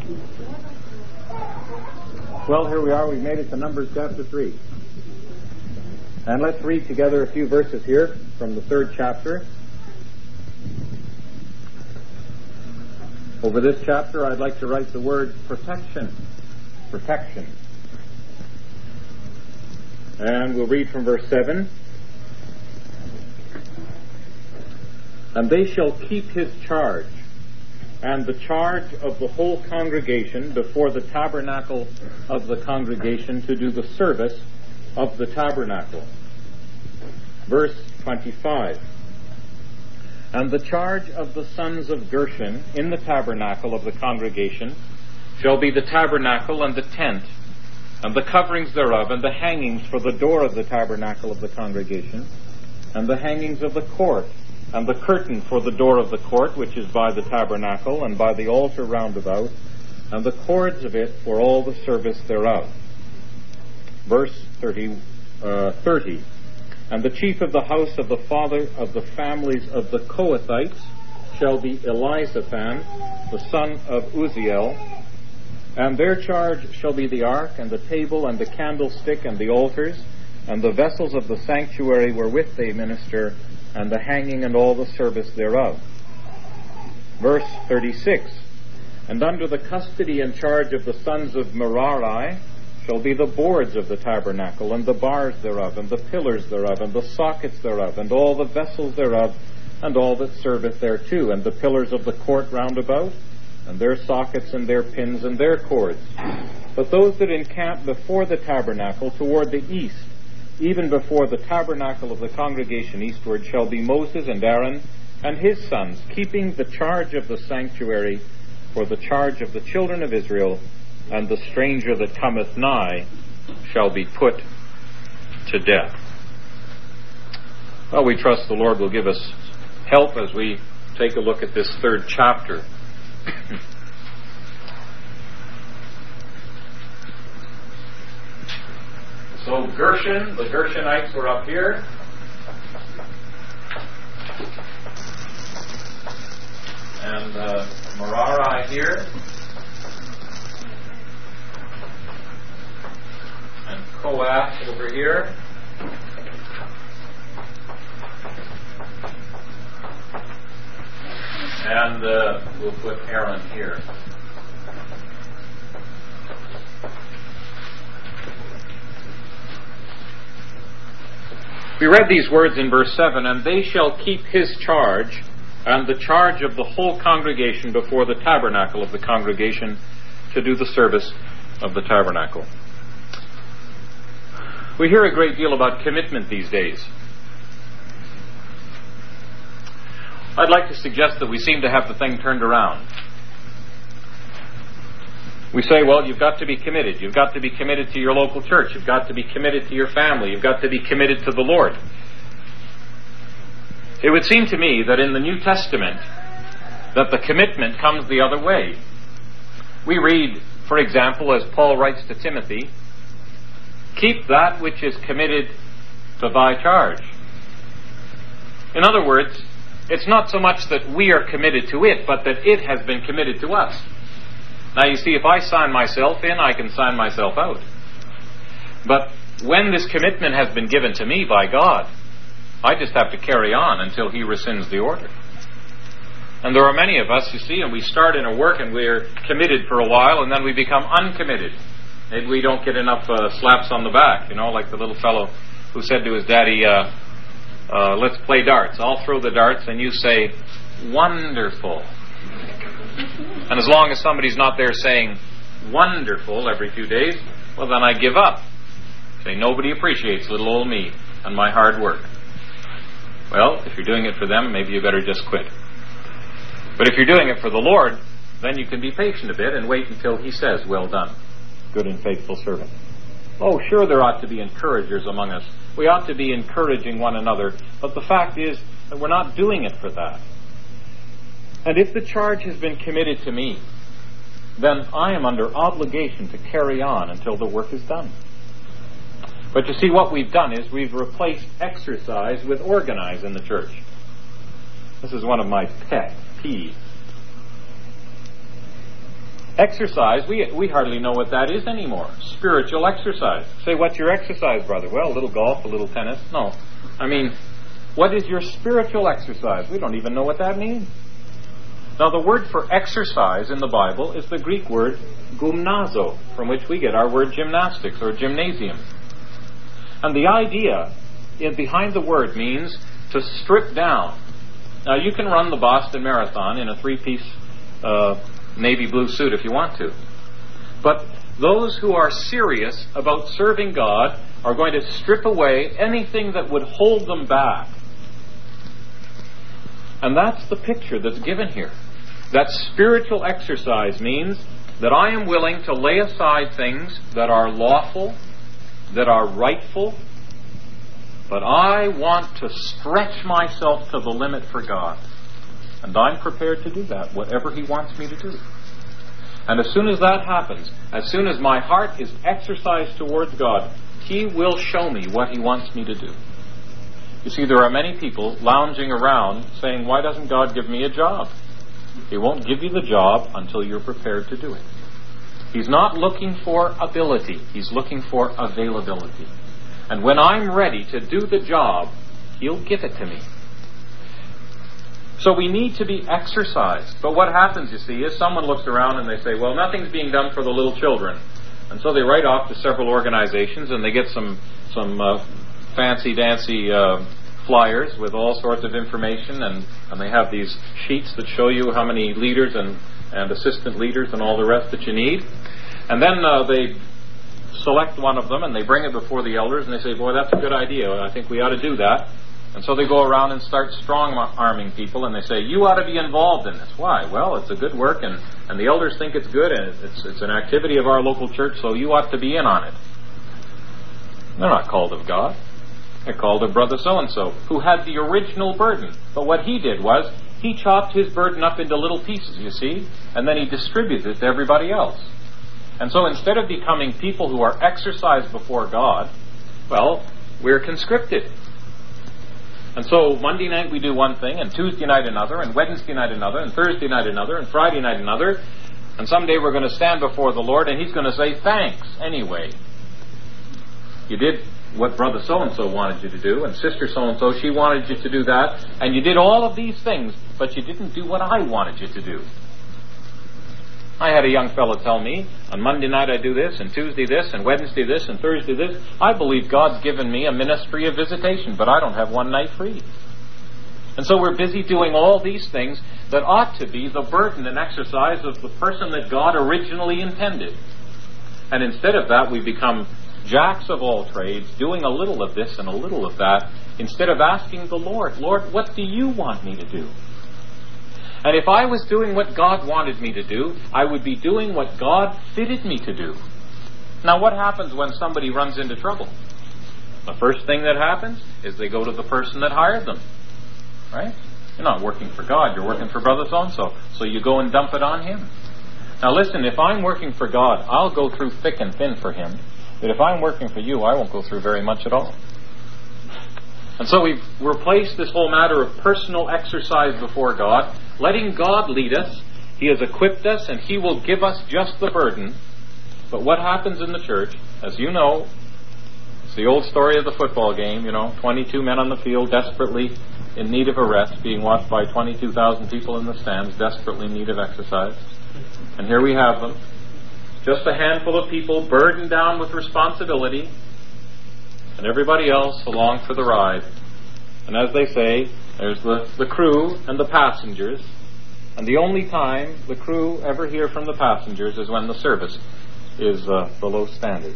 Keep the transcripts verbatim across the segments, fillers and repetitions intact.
Well, here we are. We've made it to Numbers chapter three. And let's read together a few verses here from the third chapter. Over this chapter, I'd like to write the word protection. Protection. And we'll read from verse seven. And they shall keep his charge, and the charge of the whole congregation before the tabernacle of the congregation to do the service of the tabernacle. Verse twenty-five. And the charge of the sons of Gershon in the tabernacle of the congregation shall be the tabernacle and the tent, and the coverings thereof, and the hangings for the door of the tabernacle of the congregation, and the hangings of the court, and the curtain for the door of the court, which is by the tabernacle, and by the altar round about, and the cords of it for all the service thereof. Verse thirty, uh, thirty. And the chief of the house of the father of the families of the Kohathites shall be Elizaphan, the son of Uzziel, and their charge shall be the ark, and the table, and the candlestick, and the altars, and the vessels of the sanctuary wherewith they minister, and the hanging and all the service thereof. Verse thirty-six. And under the custody and charge of the sons of Merari shall be the boards of the tabernacle, and the bars thereof, and the pillars thereof, and the sockets thereof, and all the vessels thereof, and all that serveth thereto, and the pillars of the court round about, and their sockets, and their pins, and their cords. But those that encamp before the tabernacle toward the east, even before the tabernacle of the congregation eastward, shall be Moses and Aaron and his sons, keeping the charge of the sanctuary for the charge of the children of Israel, and the stranger that cometh nigh shall be put to death. Well, we trust the Lord will give us help as we take a look at this third chapter. So Gershon, the Gershonites were up here. And uh, Merari here. And Kohath over here. And uh, we'll put Aaron here. We read these words in verse seven, and they shall keep his charge, and the charge of the whole congregation before the tabernacle of the congregation to do the service of the tabernacle. We hear a great deal about commitment these days. I'd like to suggest that we seem to have the thing turned around. We say, well, you've got to be committed. You've got to be committed to your local church. You've got to be committed to your family. You've got to be committed to the Lord. It would seem to me that in the New Testament, that the commitment comes the other way. We read, for example, as Paul writes to Timothy, keep that which is committed to thy charge. In other words, it's not so much that we are committed to it, but that it has been committed to us. Now you see, if I sign myself in, I can sign myself out. But when this commitment has been given to me by God, I just have to carry on until He rescinds the order. And there are many of us, you see, and we start in a work and we're committed for a while, and then we become uncommitted. Maybe we don't get enough uh, slaps on the back, you know, like the little fellow who said to his daddy, uh, uh, let's play darts. I'll throw the darts and you say, wonderful. And as long as somebody's not there saying wonderful every few days, well, then I give up. Say, nobody appreciates little old me and my hard work. Well, if you're doing it for them, maybe you better just quit. But if you're doing it for the Lord, then you can be patient a bit and wait until He says, well done, good and faithful servant. Oh, sure, there ought to be encouragers among us. We ought to be encouraging one another. But the fact is that we're not doing it for that. And if the charge has been committed to me, then I am under obligation to carry on until the work is done. But you see, what we've done is we've replaced exercise with organize in the church. This is one of my pet peeves. Exercise, we we hardly know what that is anymore. Spiritual exercise. Say, what's your exercise, brother? Well, a little golf, a little tennis. No. I mean, what is your spiritual exercise? We don't even know what that means. Now, the word for exercise in the Bible is the Greek word gymnazo, from which we get our word gymnastics or gymnasium. And the idea in, behind the word means to strip down. Now, you can run the Boston Marathon in a three-piece uh, navy blue suit if you want to. But those who are serious about serving God are going to strip away anything that would hold them back. And that's the picture that's given here. That spiritual exercise means that I am willing to lay aside things that are lawful, that are rightful, but I want to stretch myself to the limit for God. And I'm prepared to do that, whatever He wants me to do. And as soon as that happens, as soon as my heart is exercised towards God, He will show me what He wants me to do. You see, there are many people lounging around saying, why doesn't God give me a job? He won't give you the job until you're prepared to do it. He's not looking for ability. He's looking for availability. And when I'm ready to do the job, He'll give it to me. So we need to be exercised. But what happens, you see, is someone looks around and they say, well, nothing's being done for the little children. And so they write off to several organizations and they get some some uh, fancy-dancy uh, flyers with all sorts of information, and, and they have these sheets that show you how many leaders and, and assistant leaders and all the rest that you need. And then uh, they select one of them and they bring it before the elders and they say, boy, that's a good idea. I think we ought to do that. And so they go around and start strong-arming people, and they say, you ought to be involved in this. Why? Well, it's a good work, and, and the elders think it's good, and it's, it's an activity of our local church, so you ought to be in on it. They're not called of God. They're called of brother so-and-so, who had the original burden. But what he did was, he chopped his burden up into little pieces, you see, and then he distributed it to everybody else. And so instead of becoming people who are exercised before God, well, we're conscripted. And so Monday night we do one thing, and Tuesday night another, and Wednesday night another, and Thursday night another, and Friday night another. And someday we're going to stand before the Lord, and He's going to say, thanks, anyway. You did what brother so-and-so wanted you to do, and sister so-and-so, she wanted you to do that, and you did all of these things, but you didn't do what I wanted you to do. I had a young fellow tell me, on Monday night I do this, and Tuesday this, and Wednesday this, and Thursday this. I believe God's given me a ministry of visitation, but I don't have one night free. And so we're busy doing all these things that ought to be the burden and exercise of the person that God originally intended. And instead of that, we become jacks of all trades, doing a little of this and a little of that, instead of asking the Lord, Lord, what do you want me to do? And if I was doing what God wanted me to do, I would be doing what God fitted me to do. Now, what happens when somebody runs into trouble? The first thing that happens is they go to the person that hired them. Right? You're not working for God, you're working for brother so-and-so. So you go and dump it on him. Now listen, if I'm working for God, I'll go through thick and thin for Him. But if I'm working for you, I won't go through very much at all. And so we've replaced this whole matter of personal exercise before God, letting God lead us. He has equipped us, and He will give us just the burden. But what happens in the church, as you know, it's the old story of the football game, you know, twenty-two men on the field desperately in need of a rest, being watched by twenty-two thousand people in the stands, desperately in need of exercise. And here we have them. Just a handful of people burdened down with responsibility, and everybody else along for the ride. And as they say, there's the, the crew and the passengers. And the only time the crew ever hear from the passengers is when the service is uh, below standard.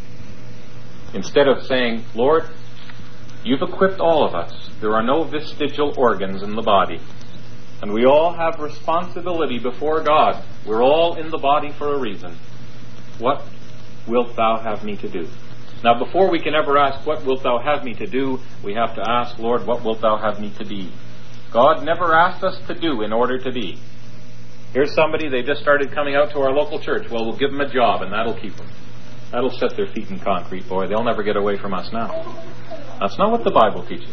Instead of saying, Lord, you've equipped all of us. There are no vestigial organs in the body. And we all have responsibility before God. We're all in the body for a reason. What wilt thou have me to do? Now, before we can ever ask, what wilt thou have me to do, we have to ask, Lord, what wilt thou have me to be? God never asked us to do in order to be. Here's somebody, they just started coming out to our local church. Well, we'll give them a job, and that'll keep them. That'll set their feet in concrete, boy. They'll never get away from us now. That's not what the Bible teaches.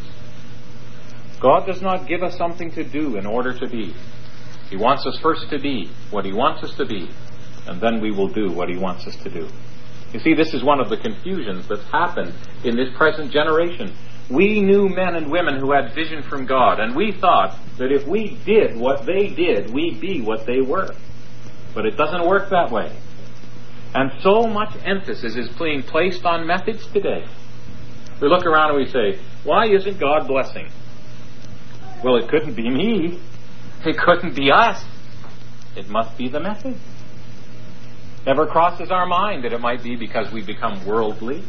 God does not give us something to do in order to be. He wants us first to be what He wants us to be. and then we will do what he wants us to do. You see, this is one of the confusions that's happened in this present generation. We knew men and women who had vision from God, and we thought that if we did what they did, we'd be what they were. But it doesn't work that way. And so much emphasis is being placed on methods today. We look around and we say, why isn't God blessing? Well, it couldn't be me. It couldn't be us. It must be the method. Never crosses our mind that it might be because we become worldly.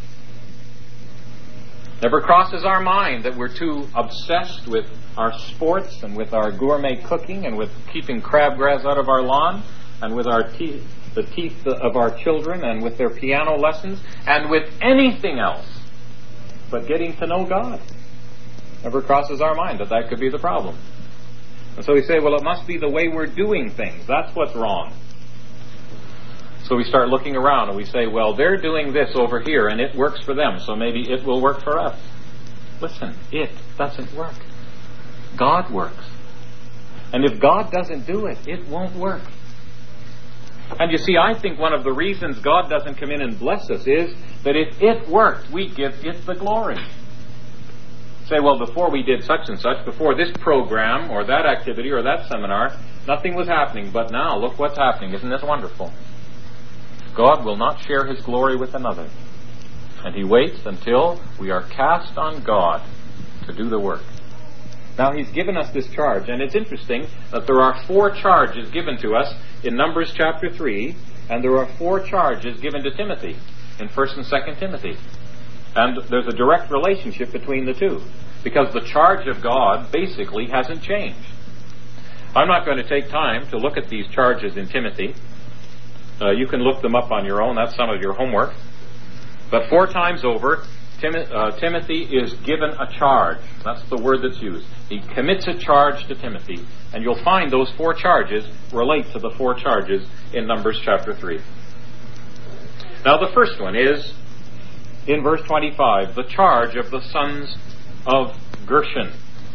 Never crosses our mind that we're too obsessed with our sports and with our gourmet cooking and with keeping crabgrass out of our lawn and with our teeth, the teeth of our children and with their piano lessons and with anything else but getting to know God. Never crosses our mind that that could be the problem. And so we say, well, it must be the way we're doing things. That's what's wrong. So we start looking around and we say, well, they're doing this over here and it works for them, so maybe it will work for us. Listen, it doesn't work. God works. And if God doesn't do it, it won't work. And you see, I think one of the reasons God doesn't come in and bless us is that if it worked, we give it the glory. Say, well, before we did such and such, before this program or that activity or that seminar, nothing was happening, but now look what's happening. Isn't this wonderful? God will not share his glory with another. And he waits until we are cast on God to do the work. Now he's given us this charge, and it's interesting that there are four charges given to us in Numbers chapter three, and there are four charges given to Timothy in First and Second Timothy. And there's a direct relationship between the two, because the charge of God basically hasn't changed. I'm not going to take time to look at these charges in Timothy. Uh, you can look them up on your own. That's some of your homework. But four times over, Tim- uh, Timothy is given a charge. That's the word that's used. He commits a charge to Timothy. And you'll find those four charges relate to the four charges in Numbers chapter three. Now the first one is, in verse twenty-five, the charge of the sons of Gershon.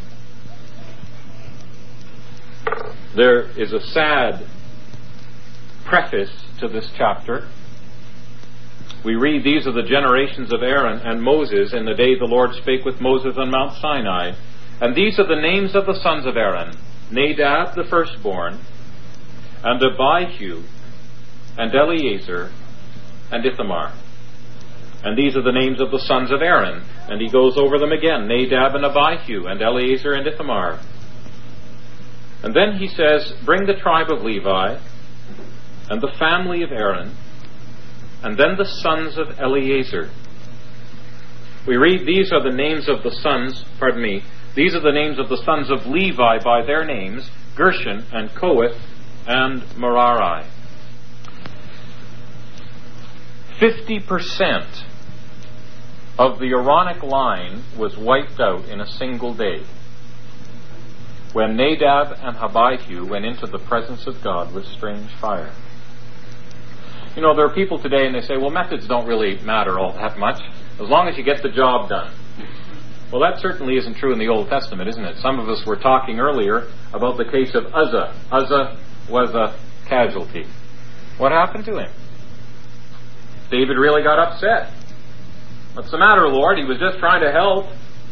There is a sad preface to this chapter. We read, these are the generations of Aaron and Moses in the day the Lord spake with Moses on Mount Sinai. And these are the names of the sons of Aaron: Nadab the firstborn, and Abihu, and Eleazar, and Ithamar. And these are the names of the sons of Aaron. And he goes over them again: Nadab and Abihu, and Eleazar and Ithamar. And then he says, bring the tribe of Levi, and the family of Aaron, and then the sons of Eleazar. We read, these are the names of the sons, pardon me, these are the names of the sons of Levi by their names: Gershon and Kohath and Merari. Fifty percent of the Aaronic line was wiped out in a single day when Nadab and Abihu went into the presence of God with strange fire. You know, there are people today and they say, well, methods don't really matter all that much as long as you get the job done. Well, that certainly isn't true in the Old Testament, isn't it? Some of us were talking earlier about the case of Uzzah. Uzzah was a casualty. What happened to him? David really got upset. What's the matter, Lord? He was just trying to help.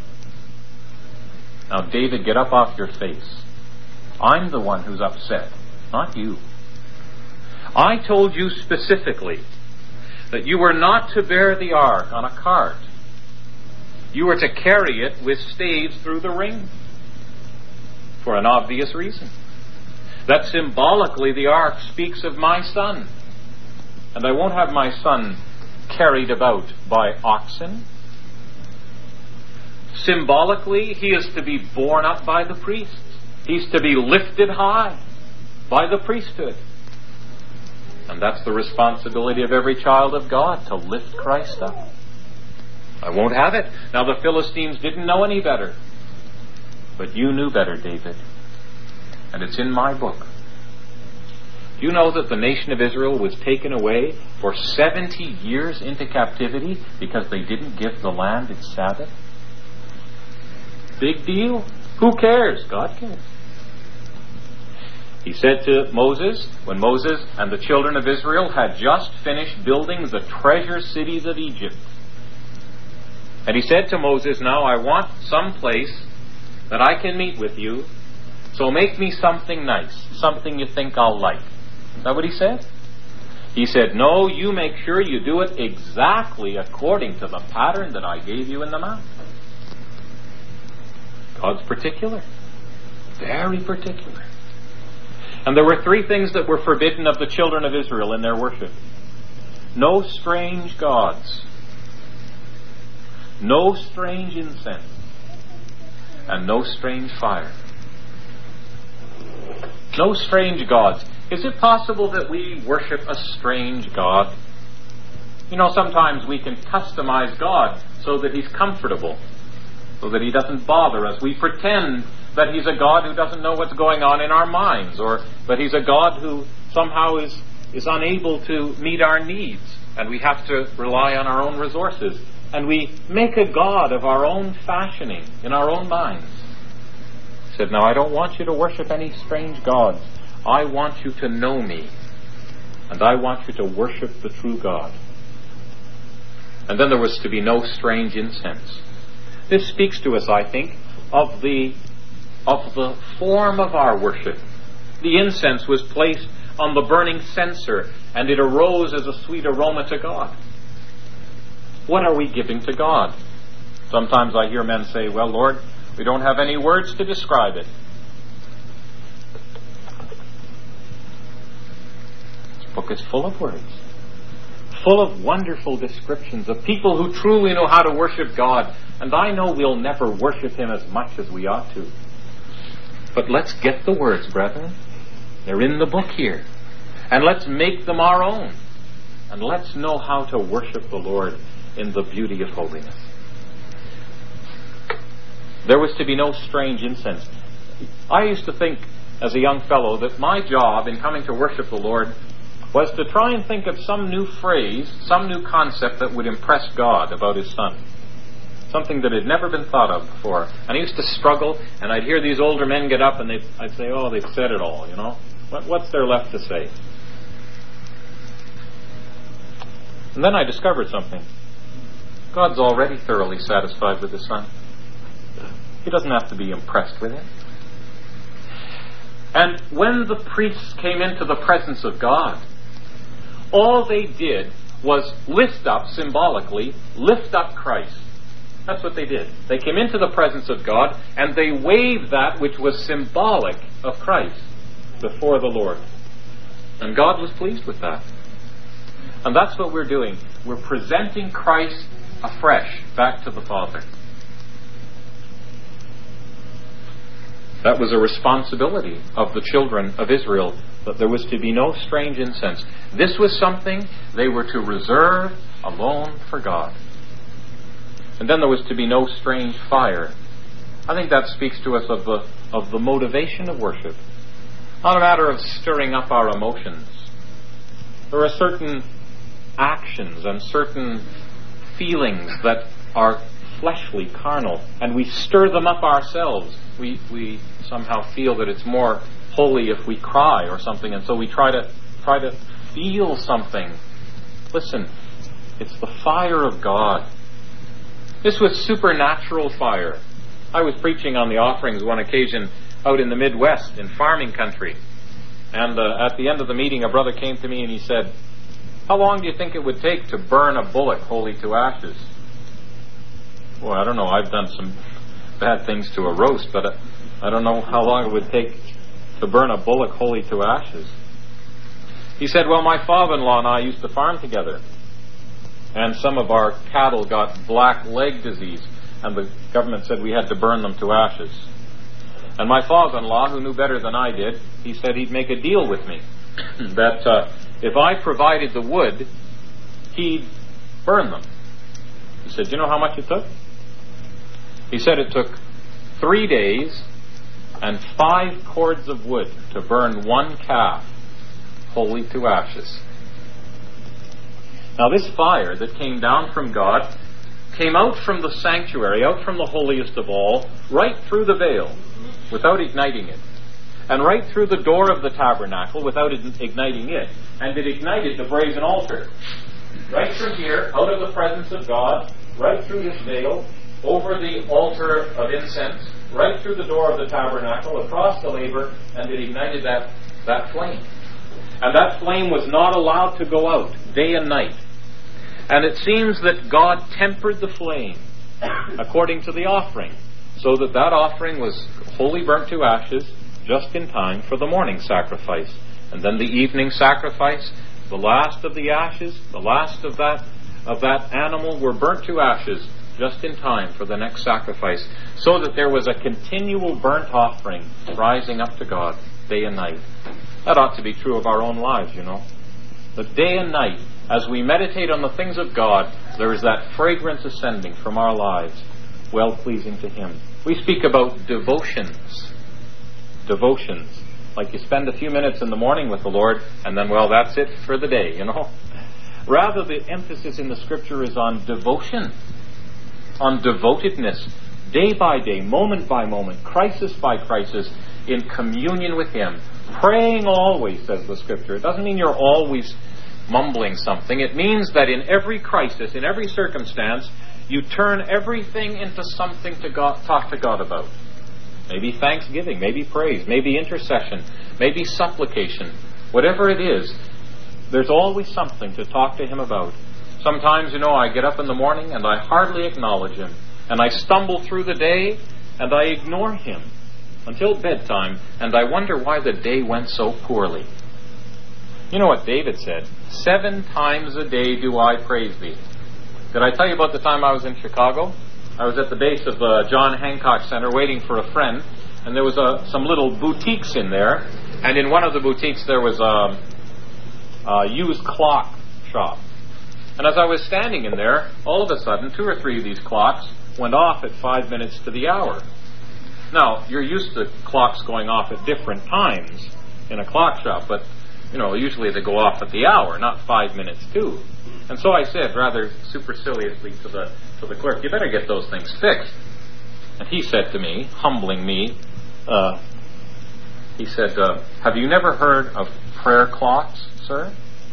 Now, David, get up off your face. I'm the one who's upset, not you. I told you specifically that you were not to bear the ark on a cart. You were to carry it with staves through the ring. For an obvious reason. That symbolically the ark speaks of my son. And I won't have my son carried about by oxen. Symbolically, he is to be borne up by the priests. He's to be lifted high by the priesthood. And that's the responsibility of every child of God, to lift Christ up. I won't have it. Now, the Philistines didn't know any better. But you knew better, David. And it's in my book. Do you know that the nation of Israel was taken away for seventy years into captivity because they didn't give the land its Sabbath? Big deal. Who cares? God cares. He said to Moses, when Moses and the children of Israel had just finished building the treasure cities of Egypt, and he said to Moses, now I want some place that I can meet with you, so make me something nice, something you think I'll like. Is that what he said? He said, no, you make sure you do it exactly according to the pattern that I gave you in the mount. God's particular. Very particular. And there were three things that were forbidden of the children of Israel in their worship. No strange gods. No strange incense. And no strange fire. No strange gods. Is it possible that we worship a strange God? You know, sometimes we can customize God so that He's comfortable, so that He doesn't bother us. We pretend that He's a God who doesn't know what's going on in our minds, or that He's a God who somehow is, is unable to meet our needs, and we have to rely on our own resources. And we make a God of our own fashioning, in our own minds. He said, now I don't want you to worship any strange gods. I want you to know me, and I want you to worship the true God. And then there was to be no strange incense. This speaks to us, I think, of the of the form of our worship. The incense was placed on the burning censer, and it arose as a sweet aroma to God. What are we giving to God? Sometimes I hear men say, well, Lord, we don't have any words to describe it. This book is full of words, full of wonderful descriptions of people who truly know how to worship God. And I know we'll never worship Him as much as we ought to. But let's get the words, brethren. They're in the book here. And let's make them our own. And let's know how to worship the Lord in the beauty of holiness. There was to be no strange incense. I used to think as a young fellow that my job in coming to worship the Lord was to try and think of some new phrase, some new concept that would impress God about His Son. Something that had never been thought of before. And I used to struggle, and I'd hear these older men get up and they'd, I'd say, oh, they've said it all, you know. What, what's there left to say? And then I discovered something. God's already thoroughly satisfied with His Son. He doesn't have to be impressed with Him. And when the priests came into the presence of God, all they did was lift up, symbolically, lift up Christ. That's what they did. They came into the presence of God and they waved that which was symbolic of Christ before the Lord. And God was pleased with that. And that's what we're doing. We're presenting Christ afresh back to the Father. That was a responsibility of the children of Israel, that there was to be no strange incense. This was something they were to reserve alone for God. And then there was to be no strange fire. I think that speaks to us of the of the motivation of worship. Not a matter of stirring up our emotions. There are certain actions and certain feelings that are fleshly, carnal, and we stir them up ourselves. We we somehow feel that it's more holy if we cry or something, and so we try to try to feel something. Listen, it's the fire of God. This was supernatural fire. I was preaching on the offerings one occasion out in the Midwest in farming country. And uh, at the end of the meeting, a brother came to me and he said, how long do you think it would take to burn a bullock wholly to ashes? Well, I don't know. I've done some bad things to a roast, but I don't know how long it would take to burn a bullock wholly to ashes. He said, well, my father-in-law and I used to farm together. And some of our cattle got black leg disease, and the government said we had to burn them to ashes. And my father-in-law, who knew better than I did, he said he'd make a deal with me, that uh, if I provided the wood, he'd burn them. He said, do you know how much it took? He said it took three days and five cords of wood to burn one calf wholly to ashes. Now this fire that came down from God came out from the sanctuary, out from the holiest of all, right through the veil, without igniting it. and right through the door of the tabernacle without igniting it. And it ignited the brazen altar. Right from here, out of the presence of God, right through this veil, over the altar of incense, right through the door of the tabernacle, across the laver, and it ignited that, that flame. And that flame was not allowed to go out day and night. And it seems that God tempered the flame according to the offering, so that that offering was wholly burnt to ashes just in time for the morning sacrifice. And then the evening sacrifice, the last of the ashes, the last of that of that animal were burnt to ashes just in time for the next sacrifice, so that there was a continual burnt offering rising up to God day and night. That ought to be true of our own lives, you know. That day and night, as we meditate on the things of God, there is that fragrance ascending from our lives, well-pleasing to Him. We speak about devotions. Devotions. Like you spend a few minutes in the morning with the Lord, and then, well, that's it for the day, you know. Rather, the emphasis in the Scripture is on devotion, on devotedness, day by day, moment by moment, crisis by crisis, in communion with Him. Praying always, says the Scripture. It doesn't mean you're always mumbling something. It means that in every crisis, in every circumstance, you turn everything into something to God, talk to God about. Maybe thanksgiving, maybe praise, maybe intercession, maybe supplication. Whatever it is, there's always something to talk to Him about. Sometimes, you know, I get up in the morning and I hardly acknowledge Him. And I stumble through the day and I ignore Him until bedtime, and I wonder why the day went so poorly. You know what David said? Seven times a day do I praise Thee. Did I tell you about the time I was in Chicago? I was at the base of the John Hancock Center waiting for a friend, and there was a, some little boutiques in there, and in one of the boutiques there was a, a used clock shop. And as I was standing in there, all of a sudden, two or three of these clocks went off at five minutes to the hour. Now, you're used to clocks going off at different times in a clock shop, but, you know, usually they go off at the hour, not five minutes to. And so I said, rather superciliously to the to the clerk, you better get those things fixed. And he said to me, humbling me, uh, he said, uh, have you never heard of prayer clocks, sir?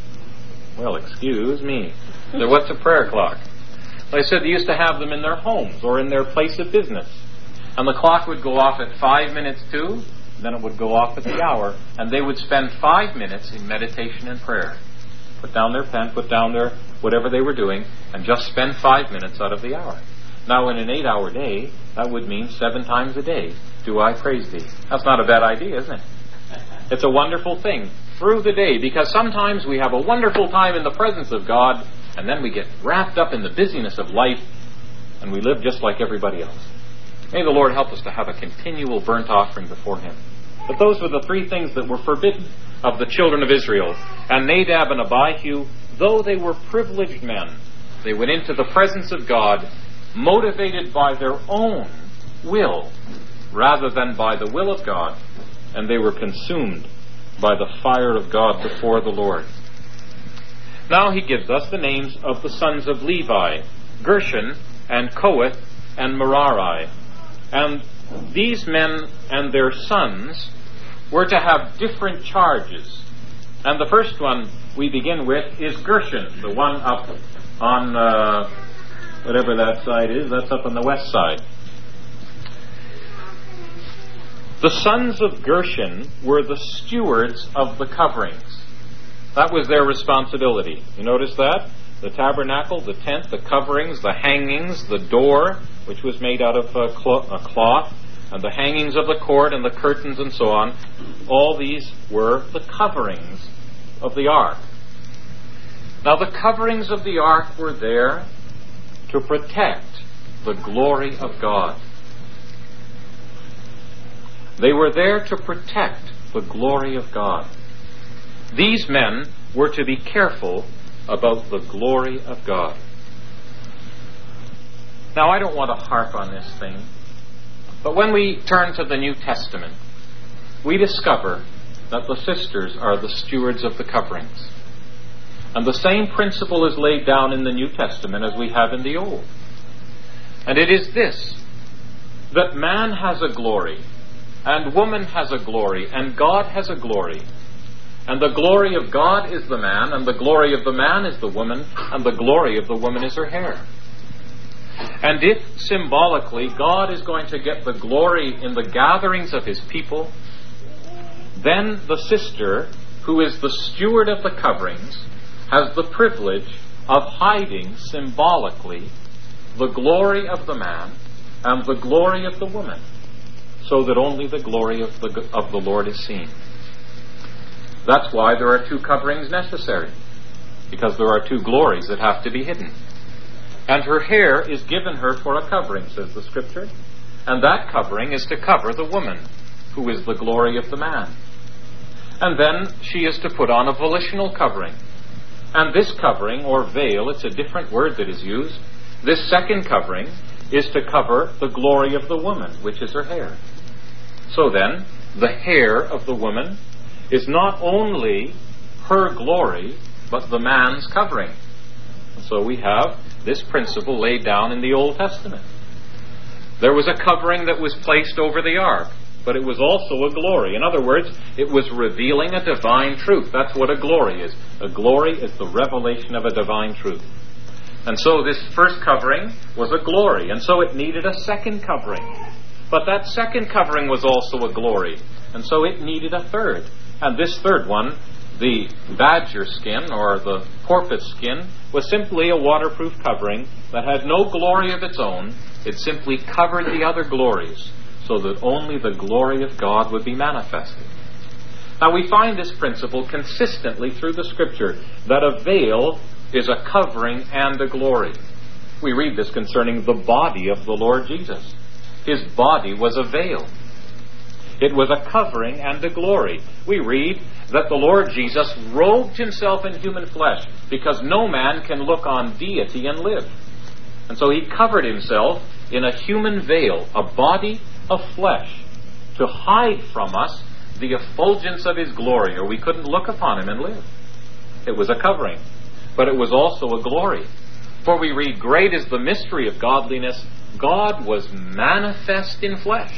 Well, excuse me. I said, what's a prayer clock? Well, I said they used to have them in their homes or in their place of business. And the clock would go off at five minutes to, then it would go off at the hour, and they would spend five minutes in meditation and prayer. Put down their pen, put down their whatever they were doing, and just spend five minutes out of the hour. Now, in an eight-hour day, that would mean seven times a day do I praise Thee. That's not a bad idea, isn't it? It's a wonderful thing through the day, because sometimes we have a wonderful time in the presence of God, and then we get wrapped up in the busyness of life, and we live just like everybody else. May the Lord help us to have a continual burnt offering before Him. But those were the three things that were forbidden of the children of Israel. And Nadab and Abihu, though they were privileged men, they went into the presence of God motivated by their own will rather than by the will of God, and they were consumed by the fire of God before the Lord. Now he gives us the names of the sons of Levi, Gershon and Kohath and Merari. And these men and their sons were to have different charges. And the first one we begin with is Gershon, the one up on uh, whatever that side is. That's up on the west side. The sons of Gershon were the stewards of the coverings. That was their responsibility. You notice that? The tabernacle, the tent, the coverings, the hangings, the door, which was made out of a cloth, and the hangings of the court and the curtains and so on. All these were the coverings of the ark. Now, the coverings of the ark were there to protect the glory of God. They were there to protect the glory of God. These men were to be careful about the glory of God. Now, I don't want to harp on this thing, but when we turn to the New Testament, we discover that the sisters are the stewards of the coverings. And the same principle is laid down in the New Testament as we have in the Old. And it is this, that man has a glory and woman has a glory, and God has a glory. And the glory of God is the man, and the glory of the man is the woman, and the glory of the woman is her hair. And if symbolically God is going to get the glory in the gatherings of his people, then the sister, who is the steward of the coverings, has the privilege of hiding symbolically the glory of the man and the glory of the woman, so that only the glory of the, of the Lord is seen. That's why there are two coverings necessary, because there are two glories that have to be hidden. And her hair is given her for a covering, says the Scripture, and that covering is to cover the woman, who is the glory of the man. And then she is to put on a volitional covering. And this covering, or veil, it's a different word that is used. This second covering is to cover the glory of the woman, which is her hair. So then, the hair of the woman is not only her glory, but the man's covering. So we have this principle laid down in the Old Testament. There was a covering that was placed over the ark, but it was also a glory. In other words, it was revealing a divine truth. That's what a glory is. A glory is the revelation of a divine truth. And so this first covering was a glory, and so it needed a second covering. But that second covering was also a glory, and so it needed a third. And this third one, the badger skin or the porpoise skin, was simply a waterproof covering that had no glory of its own. It simply covered the other glories, so that only the glory of God would be manifested. Now we find this principle consistently through the Scripture, that a veil is a covering and a glory. We read this concerning the body of the Lord Jesus. His body was a veil. It was a covering and a glory. We read that the Lord Jesus robed himself in human flesh, because no man can look on deity and live. And so he covered himself in a human veil, a body of flesh, to hide from us the effulgence of his glory, or we couldn't look upon him and live. It was a covering, but it was also a glory. For we read, "Great is the mystery of godliness. God was manifest in flesh."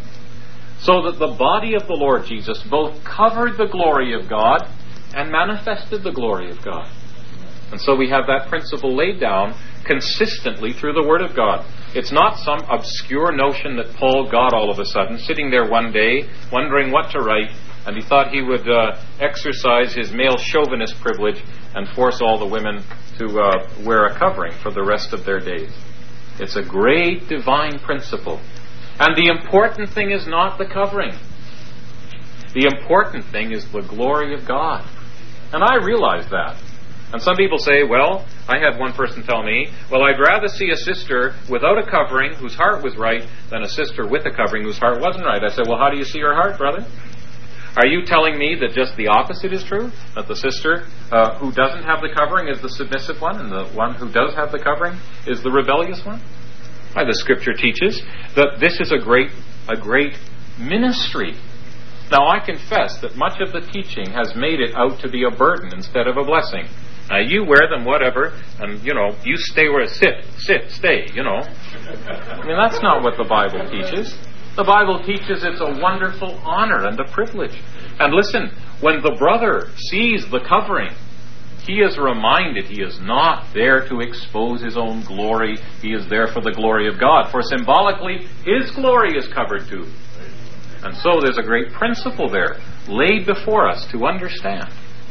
So that the body of the Lord Jesus both covered the glory of God and manifested the glory of God. And so we have that principle laid down consistently through the Word of God. It's not some obscure notion that Paul got all of a sudden, sitting there one day, wondering what to write, and he thought he would uh, exercise his male chauvinist privilege and force all the women to uh, wear a covering for the rest of their days. It's a great divine principle. And the important thing is not the covering. The important thing is the glory of God. And I realize that. And some people say, well, I had one person tell me, well, I'd rather see a sister without a covering whose heart was right than a sister with a covering whose heart wasn't right. I said, well, how do you see her heart, brother? Are you telling me that just the opposite is true? That the sister uh, who doesn't have the covering is the submissive one, and the one who does have the covering is the rebellious one? Why, the Scripture teaches that this is a great, a great ministry. Now, I confess that much of the teaching has made it out to be a burden instead of a blessing. Now, you wear them, whatever, and, you know, you stay where, sit, sit, stay, you know. I mean, that's not what the Bible teaches. The Bible teaches it's a wonderful honor and a privilege. And listen, when the brother sees the covering, he is reminded he is not there to expose his own glory. He is there for the glory of God. For symbolically, his glory is covered too. And so there's a great principle there laid before us to understand.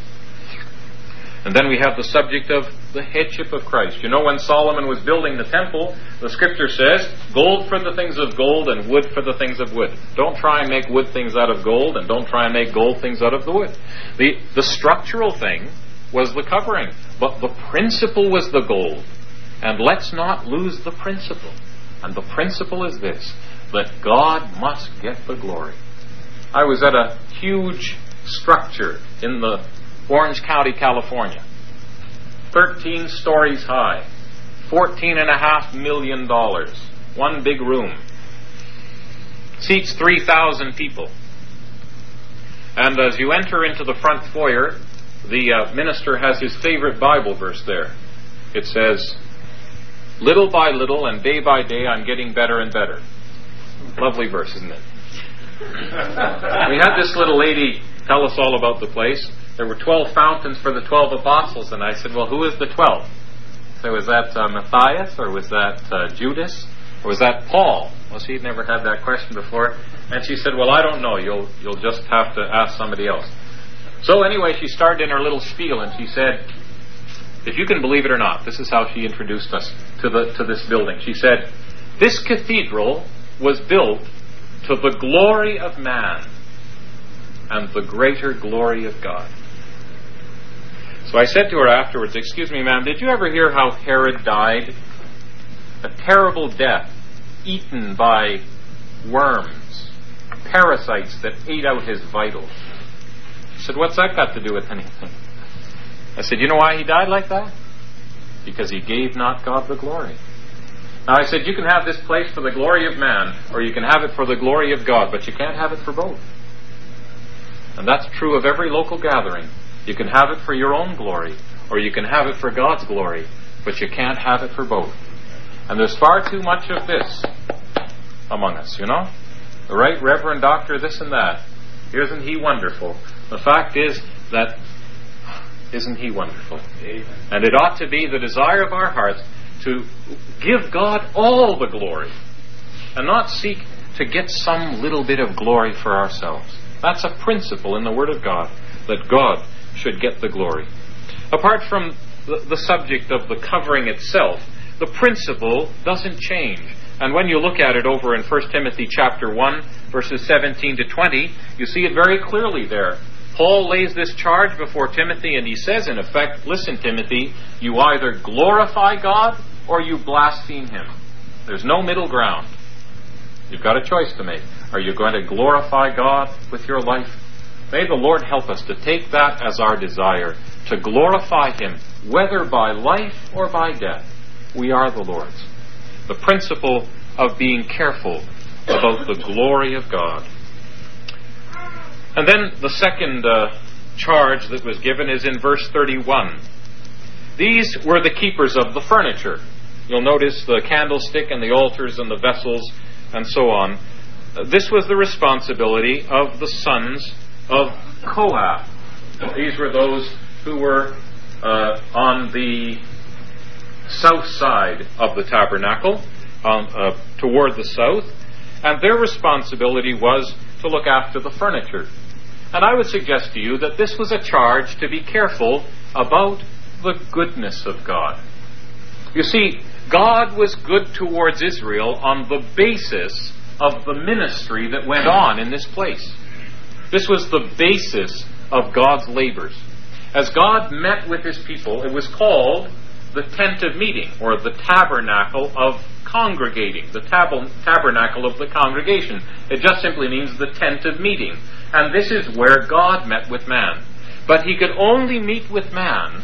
And then we have the subject of the headship of Christ. You know, when Solomon was building the temple, the Scripture says, gold for the things of gold and wood for the things of wood. Don't try and make wood things out of gold, and don't try and make gold things out of the wood. The, the structural thing was the covering, but the principle was the gold. And let's not lose the principle. And the principle is this, that God must get the glory. I was at a huge structure in the Orange County, California. thirteen stories high. fourteen and a half million dollars. One big room. Seats three thousand people. And as you enter into the front foyer, the uh, minister has his favorite Bible verse there. It says, little by little and day by day I'm getting better and better. Lovely verse, isn't it? We had this little lady tell us all about the place. There were twelve fountains for the twelve apostles, and I said, well, who is the twelve? So was that uh, Matthias, or was that uh, Judas, or was that Paul? Well, she'd never had that question before, and she said, well, I don't know. You'll you'll just have to ask somebody else. So anyway, she started in her little spiel, and she said, if you can believe it or not, this is how she introduced us to the to this building. She said, this cathedral was built to the glory of man and the greater glory of God. So I said to her afterwards, excuse me, ma'am, did you ever hear how Herod died? A terrible death, eaten by worms, parasites that ate out his vitals. She said, what's that got to do with anything? I said, you know why he died like that? Because he gave not God the glory. Now I said, you can have this place for the glory of man, or you can have it for the glory of God, but you can't have it for both. And that's true of every local gathering. You can have it for your own glory, or you can have it for God's glory, but you can't have it for both. And there's far too much of this among us, you know? The right Reverend Doctor this and that. Isn't he wonderful? The fact is that isn't he wonderful? Amen. And it ought to be the desire of our hearts to give God all the glory and not seek to get some little bit of glory for ourselves. That's a principle in the Word of God, that God should get the glory. Apart from the, the subject of the covering itself, the principle doesn't change. And when you look at it over in First Timothy chapter one, verses seventeen to twenty, you see it very clearly there. Paul lays this charge before Timothy, and he says, in effect, listen, Timothy, you either glorify God or you blaspheme Him. There's no middle ground. You've got a choice to make. Are you going to glorify God with your life? May the Lord help us to take that as our desire, to glorify Him, whether by life or by death. We are the Lord's. The principle of being careful about the glory of God. And then the second uh, charge that was given is in verse thirty-one. These were the keepers of the furniture. You'll notice the candlestick and the altars and the vessels and so on. Uh, this was the responsibility of the sons of Kohath. These were those who were uh, on the south side of the tabernacle, um, uh, toward the south, and their responsibility was to look after the furniture. And I would suggest to you that this was a charge to be careful about the goodness of God. You see, God was good towards Israel on the basis of the ministry that went on in this place. This was the basis of God's labors. As God met with His people, it was called the tent of meeting, or the tabernacle of congregating, the tab- tabernacle of the congregation. It just simply means the tent of meeting. And this is where God met with man. But He could only meet with man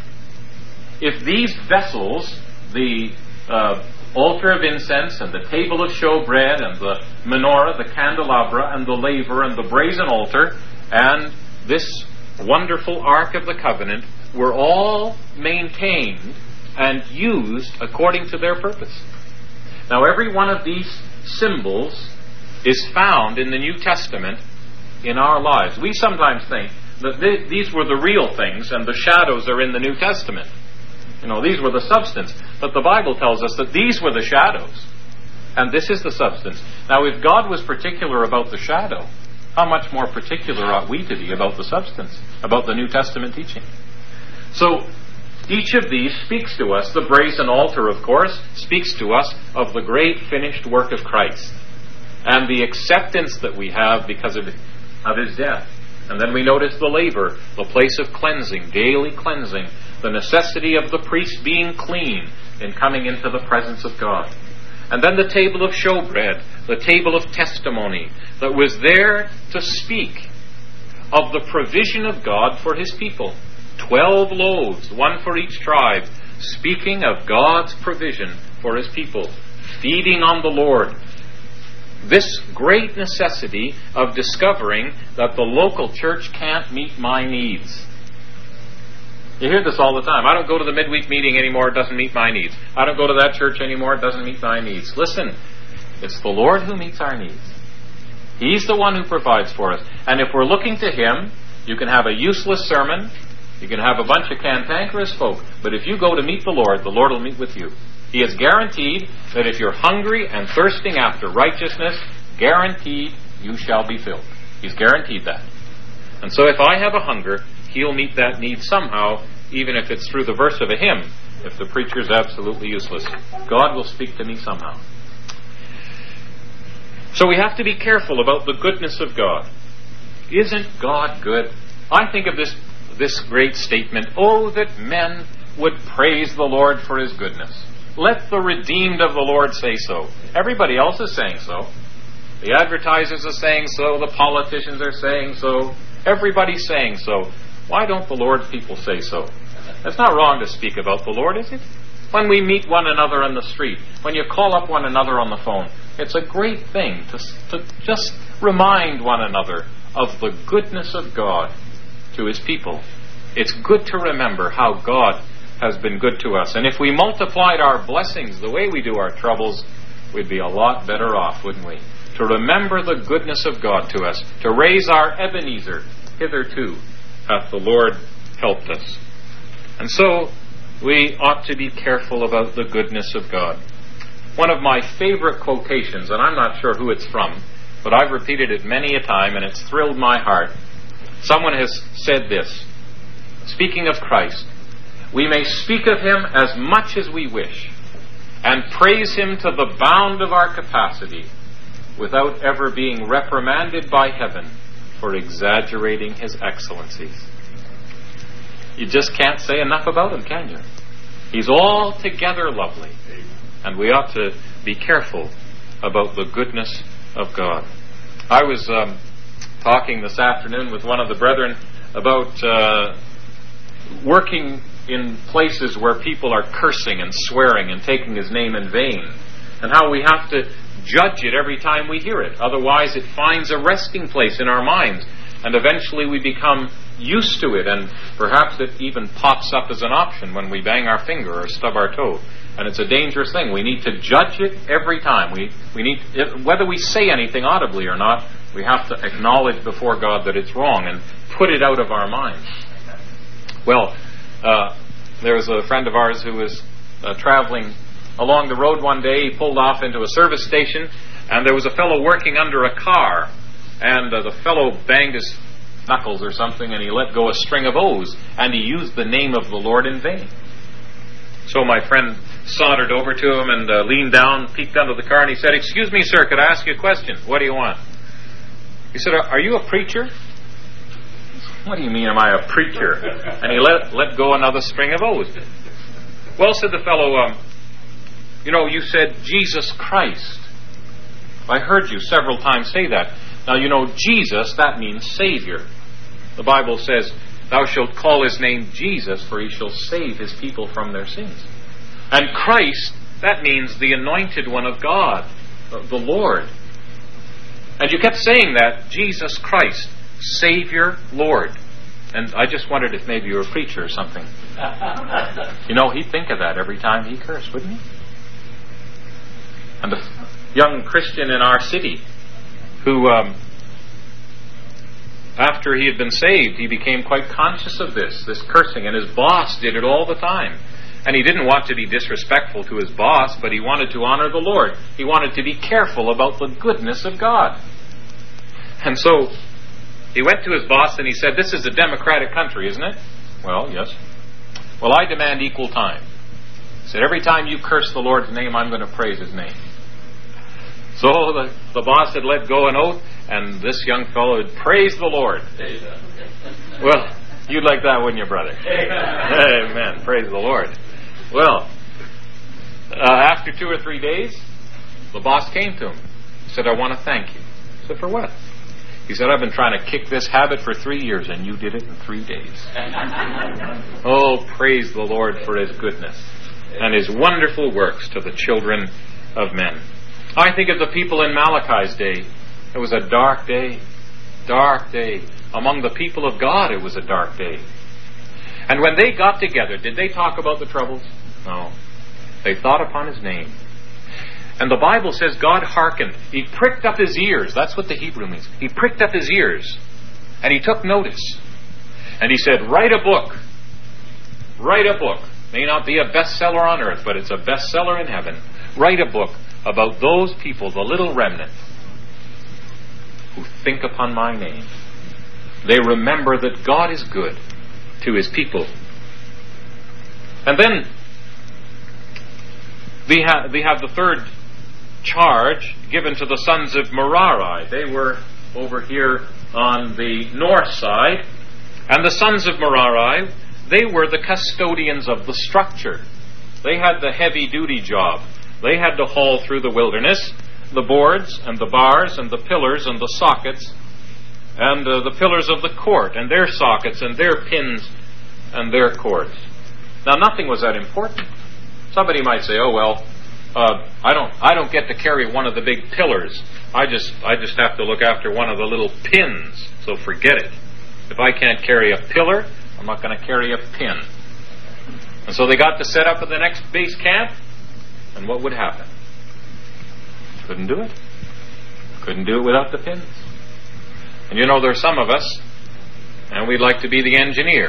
if these vessels, the uh, altar of incense and the table of showbread and the menorah, the candelabra and the laver and the brazen altar and this wonderful Ark of the Covenant were all maintained and used according to their purpose. Now, every one of these symbols is found in the New Testament in our lives. We sometimes think that th- these were the real things and the shadows are in the New Testament. You know, these were the substance. But the Bible tells us that these were the shadows and this is the substance. Now, if God was particular about the shadow, how much more particular ought we to be about the substance, about the New Testament teaching? So, each of these speaks to us. The brazen altar, of course, speaks to us of the great finished work of Christ and the acceptance that we have because of, of His death. And then we notice the laver, the place of cleansing, daily cleansing, the necessity of the priest being clean in coming into the presence of God. And then the table of showbread, the table of testimony that was there to speak of the provision of God for His people. Twelve loaves, one for each tribe, speaking of God's provision for His people, feeding on the Lord. This great necessity of discovering that the local church can't meet my needs. You hear this all the time. I don't go to the midweek meeting anymore, it doesn't meet my needs. I don't go to that church anymore, it doesn't meet my needs. Listen, it's the Lord who meets our needs. He's the one who provides for us. And if we're looking to Him, you can have a useless sermon, you can have a bunch of cantankerous folk, but if you go to meet the Lord, the Lord will meet with you. He has guaranteed that if you're hungry and thirsting after righteousness, guaranteed you shall be filled. He's guaranteed that. And so if I have a hunger, He'll meet that need somehow, even if it's through the verse of a hymn. If the preacher's absolutely useless, God will speak to me somehow. So we have to be careful about the goodness of God. Isn't God good? I think of this, this great statement, "Oh, that men would praise the Lord for His goodness. Let the redeemed of the Lord say so." Everybody else is saying so. The advertisers are saying so. The politicians are saying so. Everybody's saying so. Why don't the Lord's people say so? It's not wrong to speak about the Lord, is it? When we meet one another on the street, when you call up one another on the phone, it's a great thing to, to just remind one another of the goodness of God to His people. It's good to remember how God has been good to us. And if we multiplied our blessings the way we do our troubles, we'd be a lot better off, wouldn't we? To remember the goodness of God to us, to raise our Ebenezer, hitherto hath the Lord helped us. And so we ought to be careful about the goodness of God. One of my favorite quotations, and I'm not sure who it's from, but I've repeated it many a time and it's thrilled my heart. Someone has said this, speaking of Christ, "We may speak of Him as much as we wish and praise Him to the bound of our capacity without ever being reprimanded by heaven for exaggerating His excellencies." You just can't say enough about Him, can you? He's altogether lovely. And we ought to be careful about the goodness of God. I was um, talking this afternoon with one of the brethren about uh, working in places where people are cursing and swearing and taking His name in vain, and how we have to judge it every time we hear it. Otherwise it finds a resting place in our minds, and eventually we become used to it, and perhaps it even pops up as an option when we bang our finger or stub our toe. And it's a dangerous thing. We need to judge it every time. We we need, whether we say anything audibly or not, we have to acknowledge before God that it's wrong and put it out of our minds. Well, uh, there was a friend of ours who was uh, traveling along the road one day. He pulled off into a service station, and there was a fellow working under a car, and uh, the fellow banged his knuckles or something, and he let go a string of O's, and he used the name of the Lord in vain. So my friend sauntered over to him and uh, leaned down, peeked under the car, and he said, "Excuse me, sir, could I ask you a question?" "What do you want?" He said, "Are you a preacher?" "What do you mean, am I a preacher?" And he let let go another string of O's. "Well," said the fellow, um, "you know, you said Jesus Christ. I heard you several times say that. Now, you know, Jesus, that means Savior. The Bible says, 'Thou shalt call His name Jesus, for He shall save His people from their sins.' And Christ, that means the anointed one of God, the Lord. And you kept saying that, Jesus Christ, Savior, Lord." And I just wondered if maybe you were a preacher or something. You know, he'd think of that every time he cursed, wouldn't he? And the young Christian in our city who, um, after he had been saved, he became quite conscious of this, this cursing, and his boss did it all the time. And he didn't want to be disrespectful to his boss, but he wanted to honor the Lord. He wanted to be careful about the goodness of God. And so he went to his boss and he said, "This is a democratic country, isn't it?" "Well, yes." "Well, I demand equal time." He said, "Every time you curse the Lord's name, I'm going to praise His name." So the, the boss had let go an oath, and this young fellow had praised the Lord. Well, you'd like that, wouldn't you, brother? Amen. Amen. Praise the Lord. Well, uh, after two or three days, the boss came to him. He said, "I want to thank you." He said, "For what?" He said, "I've been trying to kick this habit for three years, and you did it in three days." Oh, praise the Lord for His goodness and His wonderful works to the children of men. I think of the people in Malachi's day. It was a dark day, dark day. Among the people of God, it was a dark day. And when they got together, did they talk about the troubles? No. They thought upon His name. And the Bible says God hearkened. He pricked up his ears. That's what the Hebrew means. He pricked up his ears. And he took notice. And he said, write a book. Write a book. May not be a bestseller on earth, but it's a bestseller in heaven. Write a book about those people, the little remnant, who think upon my name. They remember that God is good to his people. And then we have, we have the third charge given to the sons of Merari. They were over here on the north side. And the sons of Merari, they were the custodians of the structure. They had the heavy-duty job. They had to haul through the wilderness the boards and the bars and the pillars and the sockets and uh, the pillars of the court and their sockets and their pins and their cords. Now, nothing was that important. Somebody might say, "Oh well, uh, I don't, I don't get to carry one of the big pillars. I just, I just have to look after one of the little pins. So forget it. If I can't carry a pillar, I'm not going to carry a pin." And so they got to set up at the next base camp, and what would happen? Couldn't do it. Couldn't do it without the pins. And you know, there's some of us, and we'd like to be the engineer.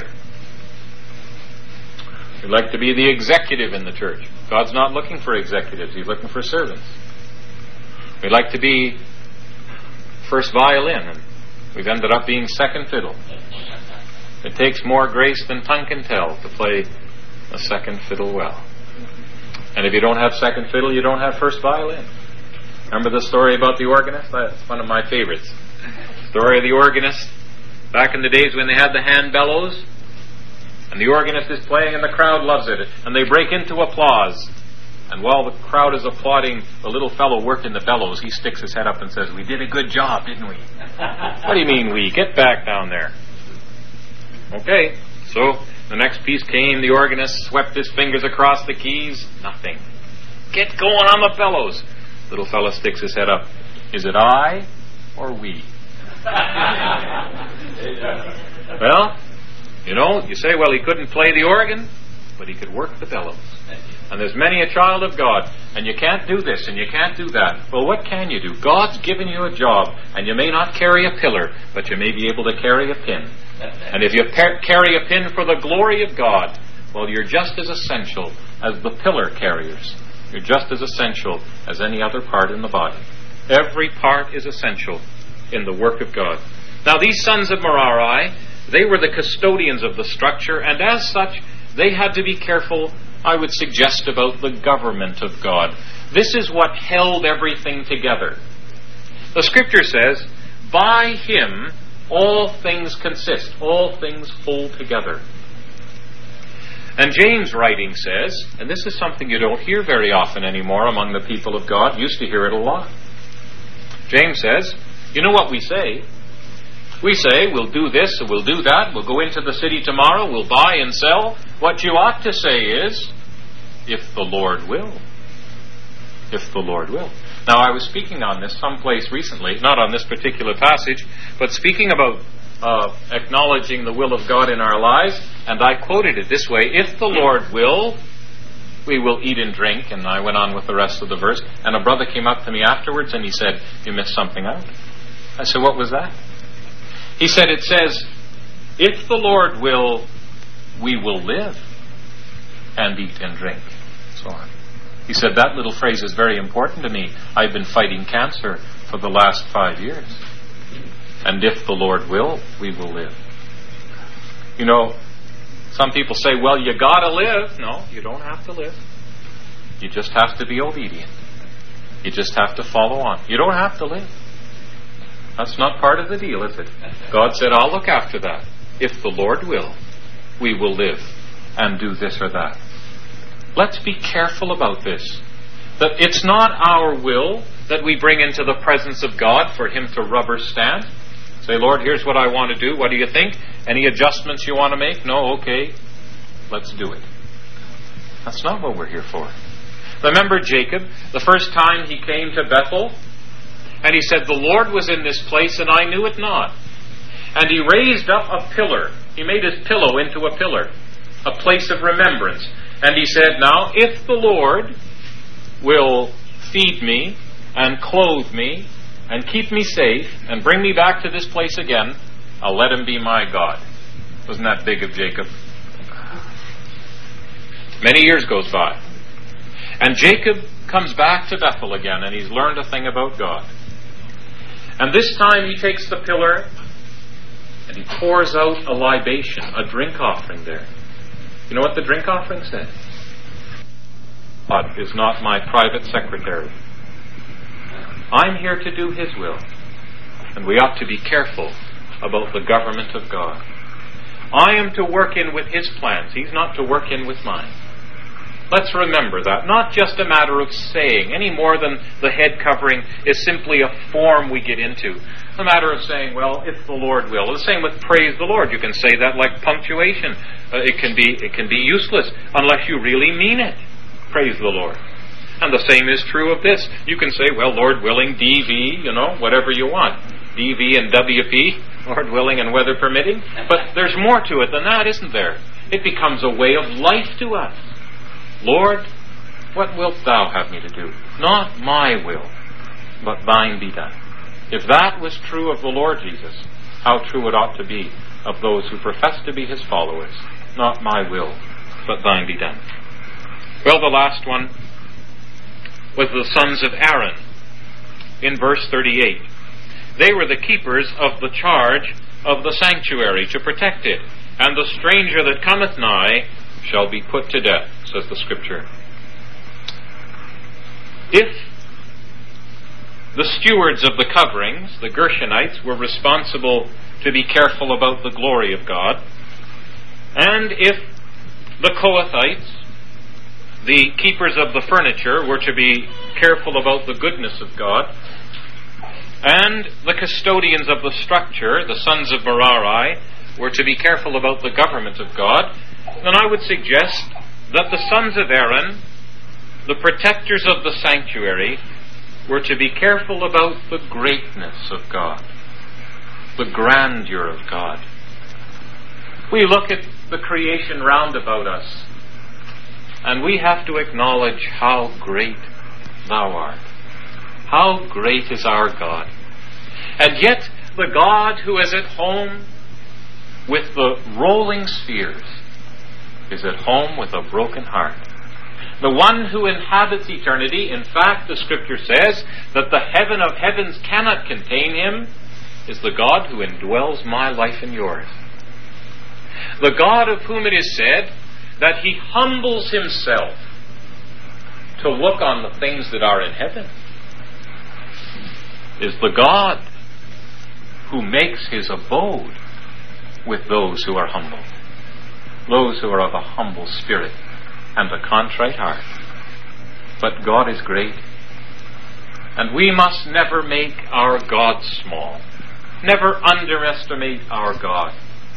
We'd like to be the executive in the church. God's not looking for executives. He's looking for servants. We'd like to be first violin, and we've ended up being second fiddle. It takes more grace than tongue can tell to play a second fiddle well. And if you don't have second fiddle, you don't have first violin. Remember the story about the organist? That's one of my favorites. Story of the organist back in the days when they had the hand bellows. And the organist is playing and the crowd loves it. And they break into applause. And while the crowd is applauding the little fellow working the bellows, he sticks his head up and says, "We did a good job, didn't we?" "What do you mean we? Get back down there." Okay, so the next piece came. The organist swept his fingers across the keys. Nothing. "Get going on the bellows." Little fellow sticks his head up. "Is it I or we?" Well, you know, you say, well, he couldn't play the organ, but he could work the bellows. And there's many a child of God, and you can't do this, and you can't do that. Well, what can you do? God's given you a job, and you may not carry a pillar, but you may be able to carry a pin. And if you par- carry a pin for the glory of God, well, you're just as essential as the pillar carriers. You're just as essential as any other part in the body. Every part is essential in the work of God. Now, these sons of Merari, they were the custodians of the structure, and as such, they had to be careful, I would suggest, about the government of God. This is what held everything together. The Scripture says, "By Him all things consist, all things hold together." And James' writing says, and this is something you don't hear very often anymore among the people of God, used to hear it a lot. James says, you know what we say? We say, we'll do this, and we'll do that, we'll go into the city tomorrow, we'll buy and sell. What you ought to say is, if the Lord will. If the Lord will. Now, I was speaking on this someplace recently, not on this particular passage, but speaking about uh, acknowledging the will of God in our lives, and I quoted it this way, if the Lord will, we will eat and drink, and I went on with the rest of the verse, and a brother came up to me afterwards and he said, you missed something out. I said, what was that? He said, it says, if the Lord will, we will live and eat and drink, so on. He said, that little phrase is very important to me. I've been fighting cancer for the last five years. And if the Lord will, we will live. You know, some people say, well, you gotta live. No, you don't have to live. You just have to be obedient. You just have to follow on. You don't have to live. That's not part of the deal, is it? God said, I'll look after that. If the Lord will, we will live and do this or that. Let's be careful about this. That it's not our will that we bring into the presence of God for Him to rubber stamp. Say, Lord, here's what I want to do. What do you think? Any adjustments you want to make? No? Okay. Let's do it. That's not what we're here for. Remember Jacob, the first time he came to Bethel, and he said, the Lord was in this place and I knew it not. And he raised up a pillar. He made his pillow into a pillar, a place of remembrance. And he said, now, if the Lord will feed me and clothe me and keep me safe and bring me back to this place again, I'll let him be my God. Wasn't that big of Jacob? Many years goes by. And Jacob comes back to Bethel again, and he's learned a thing about God. And this time he takes the pillar and he pours out a libation, a drink offering there. You know what the drink offering said? God is not my private secretary. I'm here to do His will. And we ought to be careful about the government of God. I am to work in with His plans. He's not to work in with mine. Let's remember that. Not just a matter of saying, any more than the head covering is simply a form we get into. A matter of saying, well, if the Lord will. The same with praise the Lord. You can say that like punctuation. Uh, it can be it can be useless unless you really mean it. Praise the Lord. And the same is true of this. You can say, well, Lord willing, D V, you know, whatever you want. D V and W P, Lord willing and weather permitting. But there's more to it than that, isn't there? It becomes a way of life to us. Lord, what wilt Thou have me to do? Not my will, but Thine be done. If that was true of the Lord Jesus, how true it ought to be of those who profess to be His followers. Not my will, but Thine be done. Well, the last one was the sons of Aaron in verse thirty-eight. They were the keepers of the charge of the sanctuary to protect it, and the stranger that cometh nigh shall be put to death, says the Scripture. If the stewards of the coverings, the Gershonites, were responsible to be careful about the glory of God, and if the Kohathites, the keepers of the furniture, were to be careful about the goodness of God, and the custodians of the structure, the sons of Merari, were to be careful about the government of God, then I would suggest that the sons of Aaron, the protectors of the sanctuary, were to be careful about the greatness of God, the grandeur of God. We look at the creation round about us, and we have to acknowledge how great Thou art. How great is our God. And yet, the God who is at home with the rolling spheres is at home with a broken heart. The one who inhabits eternity, in fact, the Scripture says that the heaven of heavens cannot contain Him, is the God who indwells my life and yours. The God of whom it is said that He humbles Himself to look on the things that are in heaven, is the God who makes His abode with those who are humble, those who are of a humble spirit and a contrite heart. But God is great, and we must never make our God small, never underestimate our God.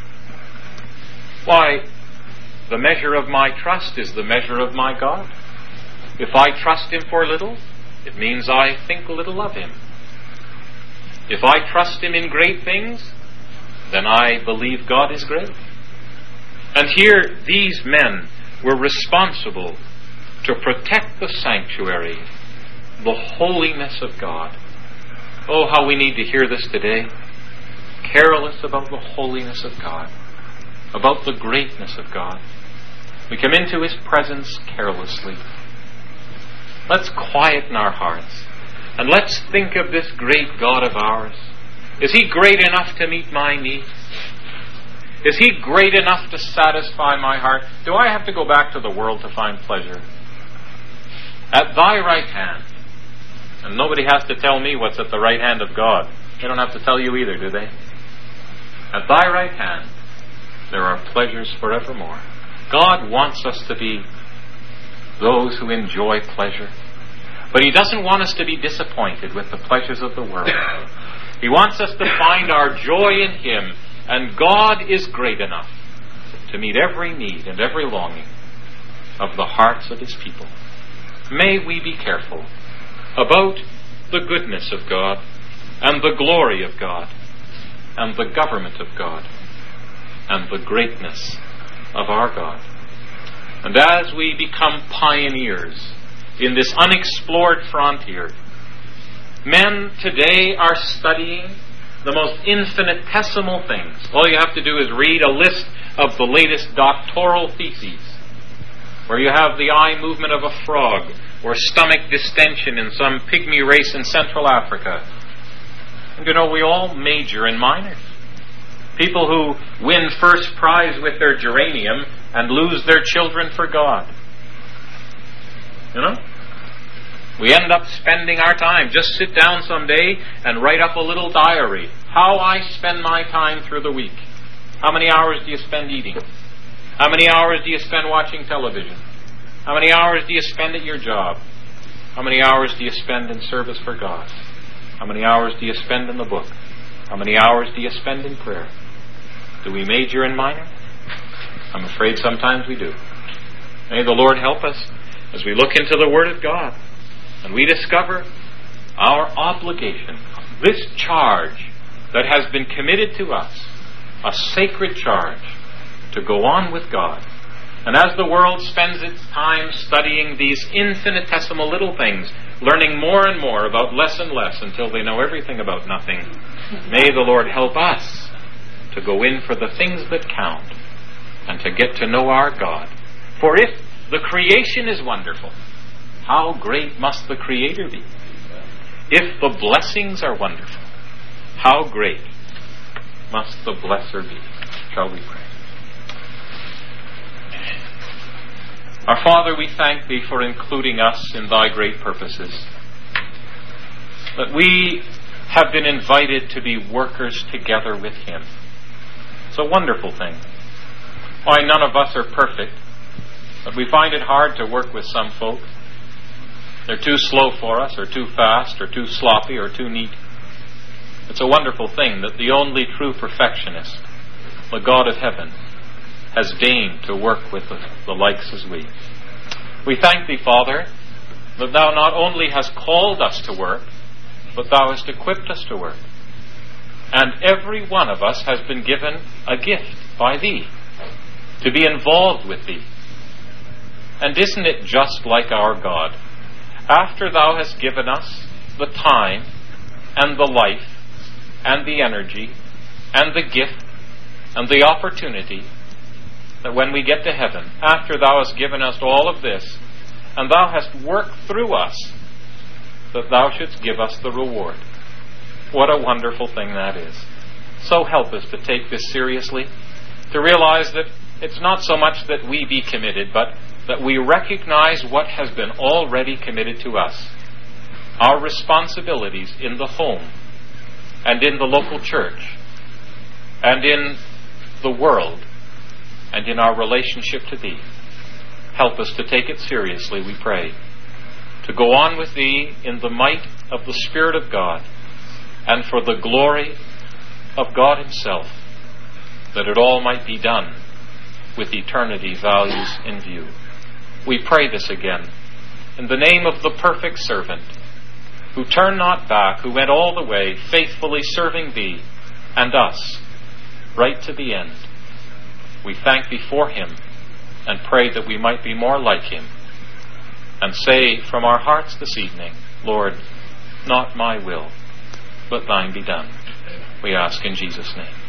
Why, the measure of my trust is the measure of my God. If I trust Him for little, it means I think little of Him. If I trust Him in great things, then I believe God is great. And here, these men were responsible to protect the sanctuary, the holiness of God. Oh, how we need to hear this today. Careless about the holiness of God, about the greatness of God. We come into His presence carelessly. Let's quieten our hearts, and let's think of this great God of ours. Is He great enough to meet my needs? Is He great enough to satisfy my heart? Do I have to go back to the world to find pleasure? At Thy right hand. And nobody has to tell me what's at the right hand of God. They don't have to tell you either, do they? At Thy right hand, there are pleasures forevermore. God wants us to be those who enjoy pleasure. But He doesn't want us to be disappointed with the pleasures of the world. He wants us to find our joy in Him. And God is great enough to meet every need and every longing of the hearts of His people. May we be careful about the goodness of God and the glory of God and the government of God and the greatness of our God. And as we become pioneers in this unexplored frontier. Men today are studying the most infinitesimal things. All you have to do is read a list of the latest doctoral theses, where you have the eye movement of a frog, or stomach distension in some pygmy race in Central Africa. And you know, we all major in minors. People who win first prize with their geranium and lose their children for God. You know? We end up spending our time. Just sit down someday and write up a little diary. How I spend my time through the week. How many hours do you spend eating? How many hours do you spend watching television? How many hours do you spend at your job? How many hours do you spend in service for God? How many hours do you spend in the book? How many hours do you spend in prayer? Do we major in minor? I'm afraid sometimes we do. May the Lord help us as we look into the Word of God and we discover our obligation, this charge that has been committed to us, a sacred charge to go on with God. And as the world spends its time studying these infinitesimal little things, learning more and more about less and less until they know everything about nothing, may the Lord help us to go in for the things that count and to get to know our God. For if the creation is wonderful, how great must the Creator be? If the blessings are wonderful, how great must the Blesser be? Shall we pray? Our Father, we thank Thee for including us in Thy great purposes, that we have been invited to be workers together with Him. It's a wonderful thing. Why, none of us are perfect, but we find it hard to work with some folk. They're too slow for us, or too fast, or too sloppy, or too neat. It's a wonderful thing that the only true perfectionist, the God of heaven, has deigned to work with the, the likes as we. We thank Thee, Father, that Thou not only hast called us to work, but Thou hast equipped us to work. And every one of us has been given a gift by Thee to be involved with Thee. And isn't it just like our God? After Thou hast given us the time and the life and the energy and the gift and the opportunity, that when we get to heaven, after Thou hast given us all of this, and Thou hast worked through us, that Thou shouldst give us the reward. What a wonderful thing that is. So help us to take this seriously, to realize that it's not so much that we be committed, but that we recognize what has been already committed to us. Our responsibilities in the home, and in the local church, and in the world, and in our relationship to Thee. Help us to take it seriously, we pray, to go on with Thee in the might of the Spirit of God, and for the glory of God Himself, that it all might be done with eternity values in view. We pray this again in the name of the perfect servant, who turned not back, who went all the way, faithfully serving Thee and us, right to the end. We thank Thee for Him and pray that we might be more like Him, and say from our hearts this evening, Lord, not my will, but Thine be done. We ask in Jesus' name.